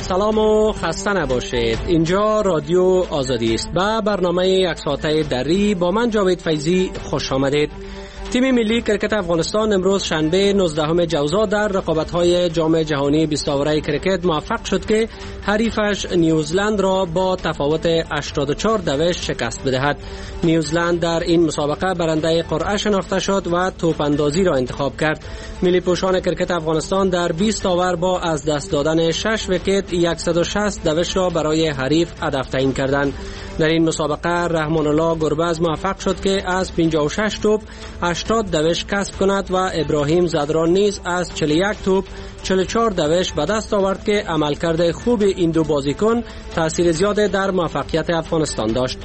سلام و خسته نباشید. اینجا رادیو آزادی است. با برنامه یک ساعته دری با من جاوید فیضی خوش آمدید. تیم ملی کرکت افغانستان امروز شنبه 19 جوزا در رقابت‌های جام جهانی 20 اوره کرکت موفق شد که حریفش نیوزلند را با تفاوت 84 دوش شکست بدهد. نیوزلند در این مسابقه برنده قرعه شناخته شد و توپ اندازی را انتخاب کرد. ملی پوشان کرکت افغانستان در 20 اوور با از دست دادن 6 ویکت 160 دوش را برای حریف هدف تعیین کردند. در این مسابقه رحمان الله گربز موفق شد که از 56 توپ 80 دوش کسب کند و ابراهیم زدران نیز از 41 توپ 44 دوش به دست آورد که عملکرد خوب این دو بازیکن تاثیر زیاد در موفقیت افغانستان داشت.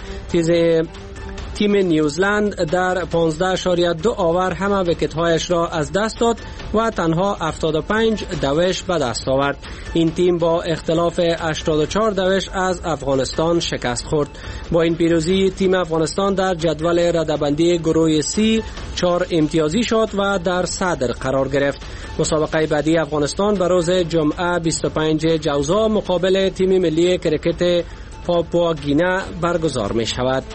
تیم نیوزلند در 15.2 اوور همه ویکت‌هایش را از دست داد و تنها 75 دوش به دست آورد. این تیم با اختلاف 84 دوش از افغانستان شکست خورد. با این پیروزی تیم افغانستان در جدول رده‌بندی گروه C 4 امتیازی شد و در صدر قرار گرفت. مسابقه بعدی افغانستان به روز جمعه 25 جوزا مقابل تیم ملی کرکت پاپوا گینه برگزار می شود.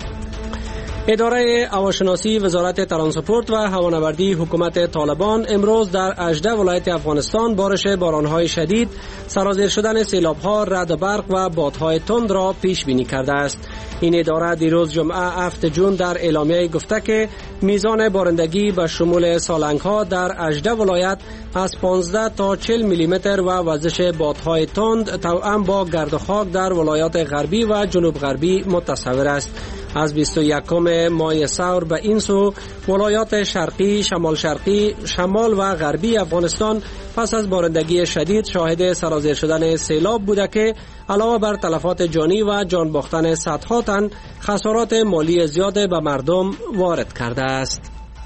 اداره هواشناسی وزارت ترانسپورت و هوانوردی حکومت طالبان امروز در 18 ولایت افغانستان بارش بارانهای شدید، سرازیر شدن سیلاب‌ها، رعد و برق و بادهای تند را پیش بینی کرده است. این اداره دیروز جمعه 7 جون در اعلامیه گفته که میزان بارندگی به شمول سالنگ‌ها در 18 ولایت از 15 تا 40 میلیمتر و وزش بادهای تند توأم با گرد و خاک در ولایات غربی و جنوب غربی متصور است. از 21 ماه سور به این سو ولایات شرقی، شمال شرقی، شمال و غربی افغانستان پس از بارندگی شدید شاهد سرازیر شدن سیلاب بوده که علاوه بر تلفات جانی و جان باختن صدها تن خسارات مالی زیاد به مردم وارد کرده است.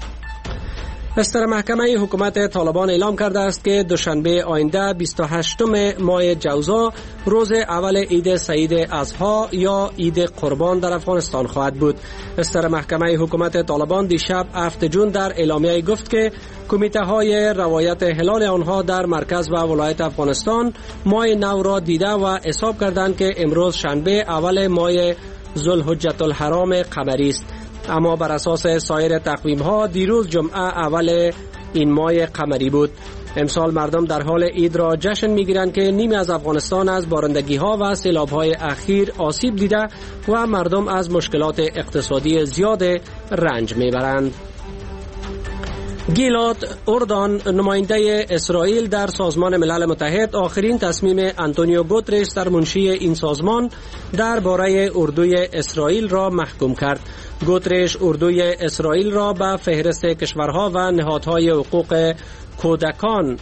استر محکمه حکومت طالبان اعلام کرده است که دوشنبه آینده 28 ماه جوزا روز اول عید سعید اضحی یا عید قربان در افغانستان خواهد بود. استر محکمه حکومت طالبان دیشب 7 جون در اعلامیه گفت که کمیته های روایت هلال آنها در مرکز و ولایت افغانستان ماه نو را دیده و حساب کردند که امروز شنبه اول ماه ذوالحجة الحرام قمری است. اما بر اساس سایر تقویم ها دیروز جمعه اول این ماه قمری بود. امسال مردم در حال عید را جشن میگیرند که نیمی از افغانستان از بارندگی ها و سیلاب های اخیر آسیب دیده و مردم از مشکلات اقتصادی زیاد رنج میبرند. گیلاد اردان، نماینده اسرائیل در سازمان ملل متحد، آخرین تصمیم آنتونیو گوترش سرمنشی این سازمان درباره اردوی اسرائیل را محکوم کرد. گوترش اردوی اسرائیل را به فهرست کشورها و نهادهای حقوق کودکان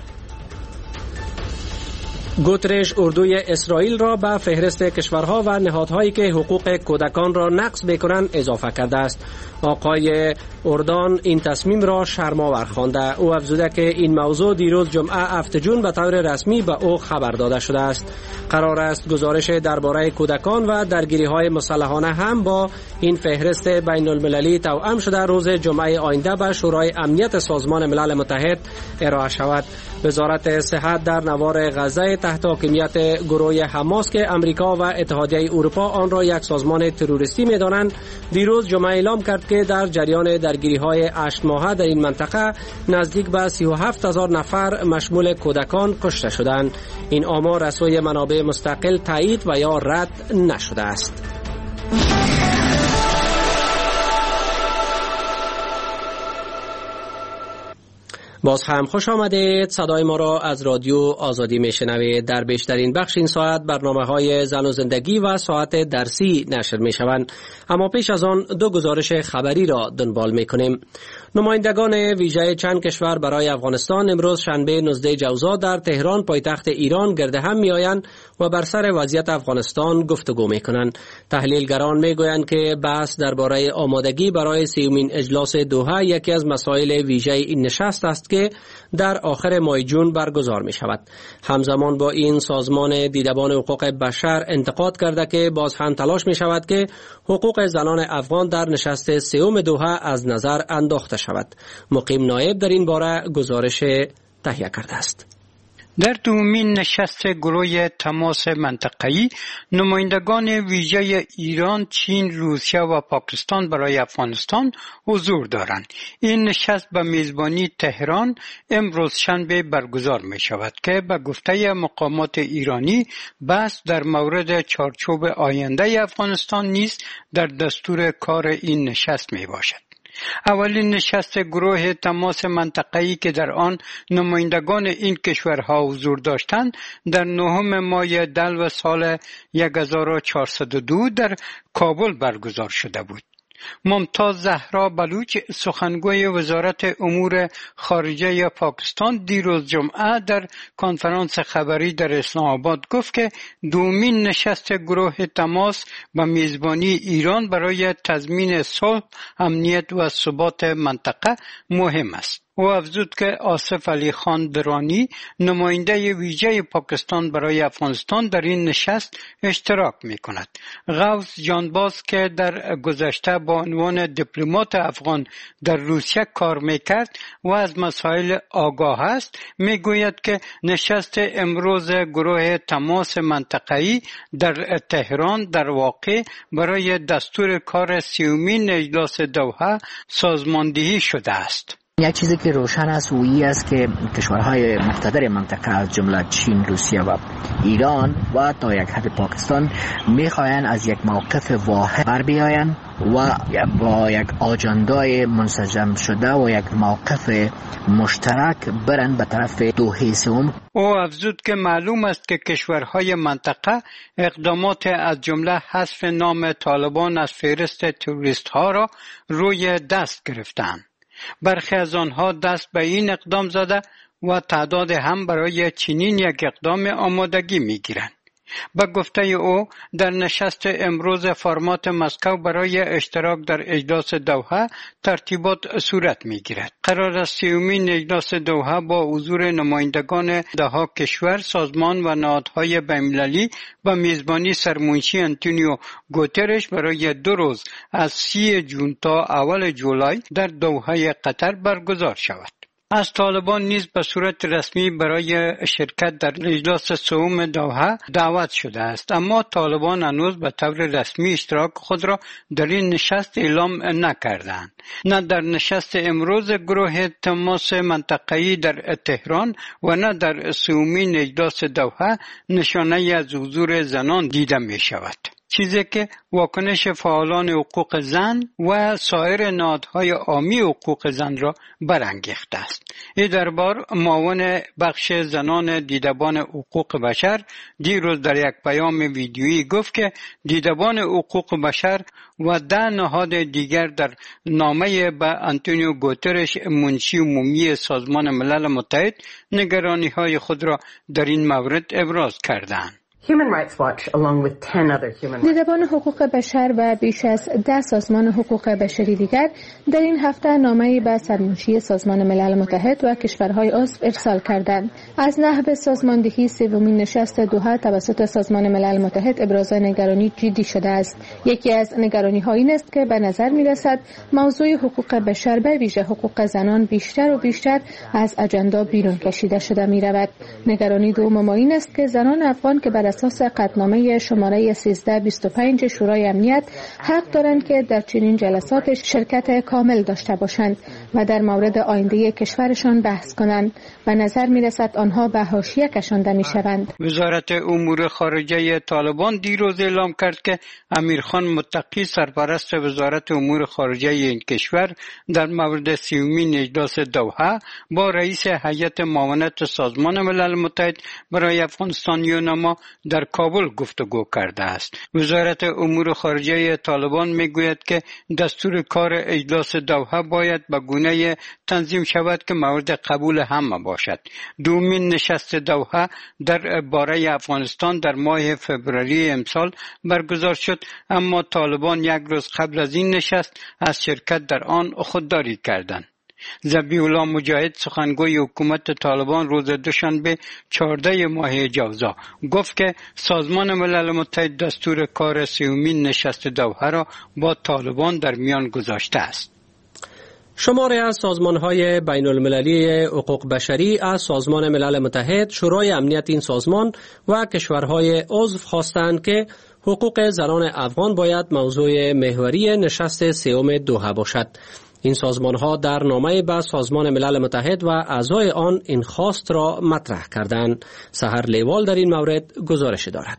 و نهادهایی که حقوق کودکان را نقض می‌کنند اضافه کرده است. آقای اردان این تصمیم را شرم‌آور خوانده. او افزوده که این موضوع دیروز جمعه 7 جون به طور رسمی به او خبر داده شده است. قرار است گزارش درباره کودکان و درگیری‌های مسلحانه هم با این فهرست بین‌المللی توأم شده روز جمعه آینده به شورای امنیت سازمان ملل متحد ارائه شود. وزارت صحت در نوار غزه تحت حاکمیت گروه حماس که امریکا و اتحادیه اروپا آن را یک سازمان تروریستی می‌دانند، دیروز جمعه اعلام کرد که در جریان درگیری‌های 8 ماهه در این منطقه نزدیک به 37,000 نفر مشمول کودکان کشته شدند. این آمار از سوی منابع مستقل تایید و یا رد نشده است. باز هم خوش آمدید. صدای ما را از رادیو آزادی میشنوید. در بیشترین بخش این ساعت برنامه‌های زن و زندگی و ساعت درسی نشر میشوند. اما پیش از آن دو گزارش خبری را دنبال میکنیم. نمایندگان ویژه چند کشور برای افغانستان امروز شنبه 19 جوزا در تهران پایتخت ایران گرد هم میآیند و بر سر وضعیت افغانستان گفتگو میکنند. تحلیلگران میگویند که بحث درباره آمادگی برای 30مین اجلاس دوحه یکی از مسائل ویژه این نشست است که در آخر ماه جون برگزار می شود. همزمان با این سازمان دیدبان حقوق بشر انتقاد کرده که باز هم تلاش می شود که حقوق زنان افغان در نشست سوم دوحه از نظر انداخته شود. مقیم نایب در این باره گزارش تهیه کرده است. در دومین نشست گروه تماس منطقه‌ای نمایندگان ویژه ایران، چین، روسیه و پاکستان برای افغانستان حضور دارند. این نشست به میزبانی تهران امروز شنبه برگزار می شود که به گفته مقامات ایرانی بحث در مورد چارچوب آینده افغانستان نیز در دستور کار این نشست می باشد. اولین نشست گروه تماس منطقه‌ای که در آن نمایندگان این کشورها حضور داشتند در 9 ماه دلو سال 1402 در کابل برگزار شده بود. ممتاز زهرا بلوچ سخنگوی وزارت امور خارجه پاکستان دیروز جمعه در کنفرانس خبری در اسلام آباد گفت که دومین نشست گروه تماس با میزبانی ایران برای تضمین صلح، امنیت و ثبات منطقه مهم است. او افزود که آصف علی خان درانی نماینده ویژه پاکستان برای افغانستان در این نشست اشتراک می کند. غوث جانباز که در گذشته با عنوان دیپلمات افغان در روسیه کار می کرد و از مسائل آگاه است می گوید که نشست امروز گروه تماس منطقه‌ای در تهران در واقع برای دستور کار 30مین اجلاس دوحه سازماندهی شده است. یک چیزی که روشن است وی است که کشورهای مقتدر منطقه از جمله چین، روسیه و ایران و تا یک حد پاکستان میخواهند از یک موقف واحد بر بیایند و با یک آجندای منسجم شده و یک موقف مشترک برند به طرف دوحه سوم. او افزود که معلوم است که کشورهای منطقه اقدامات از جمله حذف نام طالبان از فهرست تروریست ها را روی دست گرفتند. برخی از آنها دست به این اقدام زده و تعداد هم برای چنین یک اقدام آمادگی می‌گیرند. به گفته او در نشست امروز فرمات مسکو برای اشتراک در اجلاس دوحه ترتیبات صورت می‌گیرد. قرار است 30مین اجلاس دوحه با حضور نمایندگان ده‌ها کشور، سازمان و نهادهای بین‌المللی و میزبانی سرمنشی آنتونیو گوترش برای 2 روز از 30 جون تا اول جولای در دوحه قطر برگزار شود. از طالبان نیز به صورت رسمی برای شرکت در اجلاس سوم دوحه دعوت شده است، اما طالبان هنوز به طور رسمی اشتراک خود را در این نشست اعلام نکردند. نه در نشست امروز گروه تماس منطقه‌ای در تهران و نه در 30مین اجلاس دوحه نشانه از حضور زنان دیده می شود، چیزی که واکنش فعالان حقوق زن و سایر نهادهای عامی حقوق زن را برانگیخته است. این دربار معاون بخش زنان دیدبان حقوق بشر دیروز در یک پیام ویدیویی گفت که دیدبان حقوق بشر و 10 نهاد دیگر در نامه به آنتونیو گوترش منشی عمومی سازمان ملل متحد نگرانی‌های خود را در این مورد ابراز کردند. دیدبان حقوق بشر و بیش از 10 سازمان حقوق بشری دیگر در این هفته نامه‌ای به سرمنشی سازمان ملل متحد و کشورهای عضو ارسال کردند. از نحو سازماندهی 3مین نشست دوحه توسط سازمان ملل متحد ابراز نگرانی جدی شده است. یکی از نگرانی‌ها این است که به نظر می‌رسد موضوع حقوق بشر به ویژه حقوق زنان بیشتر و بیشتر از اجندا بیرون کشیده شده می‌رود. نگرانی دوم این است که زنان افغان که بر اساس قطعنامه شماره 1325 شورای امنیت حق دارند که در چنین جلسات شرکت کامل داشته باشند و در مورد آینده کشورشان بحث کنند. به نظر می‌رسد آنها به حاشیه کشانده می‌شوند. وزارت امور خارجه طالبان دیروز اعلام کرد که امیرخان متقی سرپرست وزارت امور خارجه این کشور در مورد 30مین اجلاس دوحه با رئیس هیئت معاونت سازمان ملل متحد برای افغانستان یونما در کابل گفتگو کرده است. وزارت امور خارجه طالبان میگوید که دستور کار اجلاس دوحه باید به گونه‌ای تنظیم شود که مورد قبول همه باشد. دومین نشست دوحه در باره افغانستان در ماه فوریه امسال برگزار شد، اما طالبان یک روز قبل از این نشست از شرکت در آن خودداری کردند. ذبیح الله مجاهد سخنگوی حکومت طالبان روز دوشنبه 14 ماه جوزا گفت که سازمان ملل متحد دستور کار 30مین نشست دوحه را با طالبان در میان گذاشته است. شماری از سازمان‌های بین المللی حقوق بشری از سازمان ملل متحد، شورای امنیت این سازمان و کشورهای عضو خواستند که حقوق زنان افغان باید موضوع محوری نشست سوم دوحه باشد. این سازمان‌ها در نامه به سازمان ملل متحد و اعضای آن این خواست را مطرح کردند. سحر لیوال در این مورد گزارش دارد.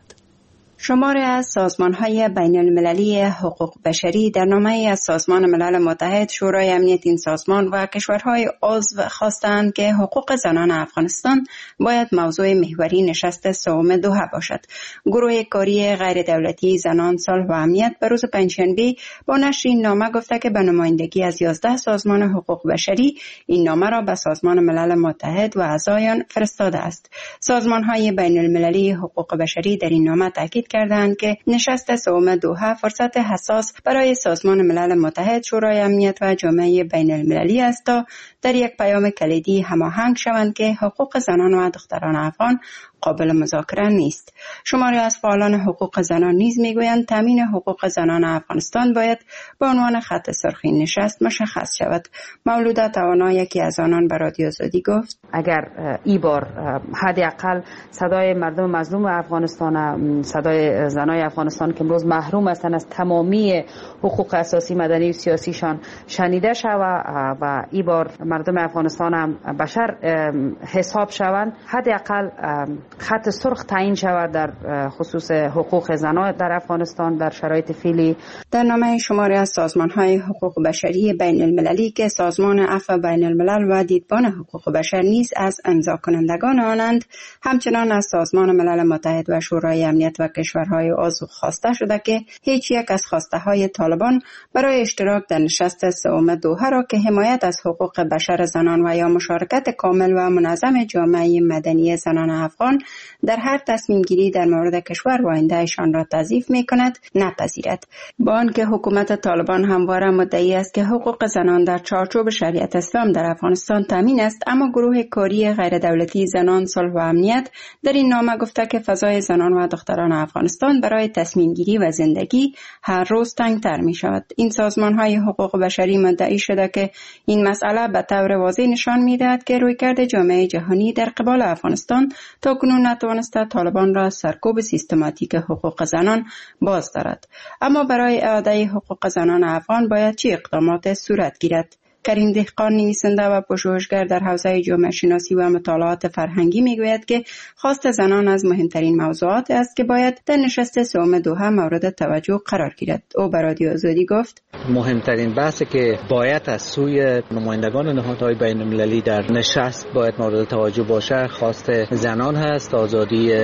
شماری از سازمان‌های بین المللی حقوق بشری در نامه از سازمان ملل متحد، شورای امنیت این سازمان و کشورهای عضو خواستند که حقوق زنان افغانستان باید موضوع محوری نشست سوم دوحه باشد. گروه کاری غیر دولتی زنان، صلح و امنیت به روز پنجشنبه با نشر این نامه گفته که به نمایندگی از 11 سازمان حقوق بشری این نامه را به سازمان ملل متحد و اعضایان فرستاده است. سازمان‌های بین المللی حقوق بشری در این نامه تاکید کردند که نشست سوم دوحه فرصت حساس برای سازمان ملل متحد، شورای امنیت و جامعه بین المللی است تا در یک پیام کلیدی هماهنگ شوند که حقوق زنان و دختران افغان قابل مذاکره نیست. شماری از فعالان حقوق زنان نیز میگویند تامین حقوق زنان افغانستان باید به عنوان خط سرخ این نشست مشخص شود. مولوده توانا یکی از آنان به رادیو آزادی گفت اگر این بار حداقل صدای مردم مظلوم افغانستان، صدای زنای افغانستان که امروز محروم هستند از تمامی حقوق اساسی، مدنی و سیاسیشان شنیده شود و این بار مردم افغانستان هم بشر حساب شوند، حداقل خط سرخ تعیین شود در خصوص حقوق زنان در افغانستان در شرایط فعلی. در نامه شماری از سازمان‌های حقوق بشری بین المللی که سازمان عفو بین الملل و دیدبان حقوق بشر نیز از امضا کنندگان آنند، همچنان از سازمان ملل متحد و شورای امنیت و کشورهای عضو خواسته شده که هیچ یک از خواسته‌های طالبان برای اشتراک در نشست سوم دوحه را که حمایت از حقوق بشر زنان و یا مشارکت کامل و منظم جامعه مدنی زنان افغان در هر تصمیم گیری در مورد کشور و آیندهشان را تضعیف می کند نپذیرد. با آنکه حکومت طالبان همواره مدعی است که حقوق زنان در چارچوب شریعت اسلام در افغانستان تامین است، اما گروه کاری غیر دولتی زنان، صلح و امنیت در این نامه گفته که فضای زنان و دختران افغانستان برای تصمیم گیری و زندگی هر روز تنگتر می شود. این سازمان های حقوق بشری مدعی شده که این مسئله به طور واضح نشان می دهد که رویکرد جامعه جهانی در قبال افغانستان تا کنون نتوانسته طالبان را سرکوب سیستماتیک حقوق زنان باز دارد. اما برای اعاده حقوق زنان افغان باید چه اقدامات صورت گیرد؟ کریم دهقان، نویسنده و پژوهشگر در حوزه جامعه شناسی و مطالعات فرهنگی میگوید که خواست زنان از مهمترین موضوعات است که باید در نشست سوم دوحه مورد توجه قرار گیرد. او به رادیو آزادی گفت مهمترین بحثی که باید از سوی نمایندگان نهادهای بین المللی در نشست باید مورد توجه باشه خواست زنان هست، آزادی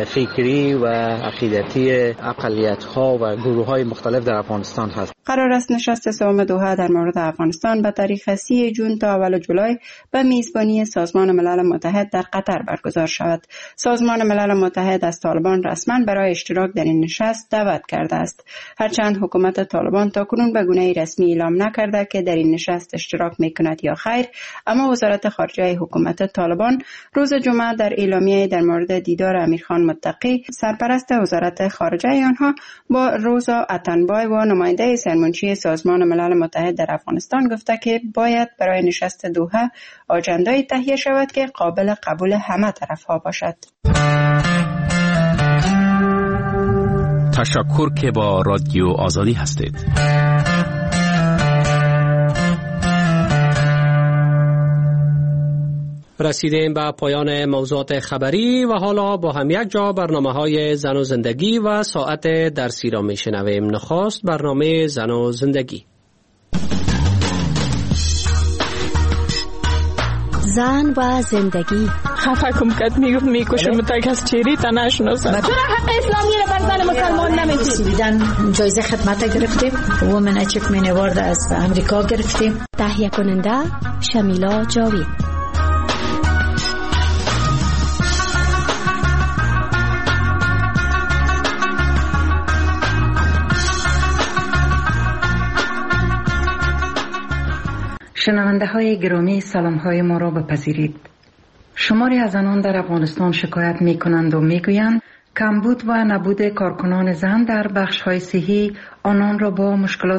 فکری و عقیدتی اقلیت‌ها و گروه‌های مختلف در افغانستان هست. قرار است نشست سوم دوحه در مورد افغانستان به تاریخ 30 جون تا اول جولای به میزبانی سازمان ملل متحد در قطر برگزار شود. سازمان ملل متحد از طالبان رسما برای اشتراک در این نشست دعوت کرده است. هرچند حکومت طالبان تاکنون به گونه رسمی اعلام نکرده که در این نشست اشتراک میکند یا خیر، اما وزارت خارجه حکومت طالبان روز جمعه در اعلامیه در مورد دیدار امیرخان متقی، سرپرست وزارت خارجه آنها، با روزا اتنبای و نماینده سرمنشی سازمان ملل متحد در افغانستان گفته که باید برای نشست دوحه آجنده‌ای تهیه شود که قابل قبول همه طرف‌ها باشد. تشکر که با رادیو آزادی هستید. رسیدیم به پایان موضوعات خبری و حالا با هم یک جا برنامه‌های زن و زندگی و ساعت درسی را میشنویم. نخست برنامه زن و زندگی. زن و زندگی. خفه کم کت میکشم تا کس چیری تا نشناسم. چرا حق اسلامی را بر زن مسلمان نمیدید؟ دیدن جایزه خدمت گرفتیم. وومن اچیومنت اوارد از امریکا گرفتیم. تهیه کننده شمیلا جاوید. شنونده های گرامی، سلام های ما را بپذیرید. شماری از آنان در افغانستان شکایت می کنند و می گویند کمبود و نبود کارکنان زن در بخش های صحی آنان را با مشکلات